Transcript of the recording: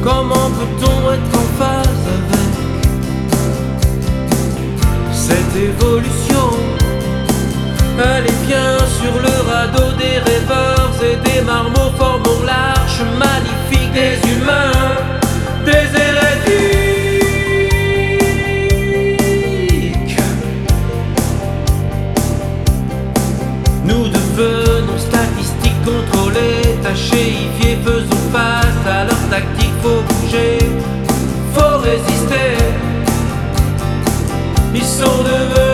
Comment peut-on être en phase avec cette évolution? Allez viens sur le radeau des rêveurs et des marmots, formons l'arche magnifique des humains, des hérétiques. Nous devenons statistiques contrôlées, tachéifiées, faisons face à leurs tactiques. Faut bouger, faut résister. Ils sont devenus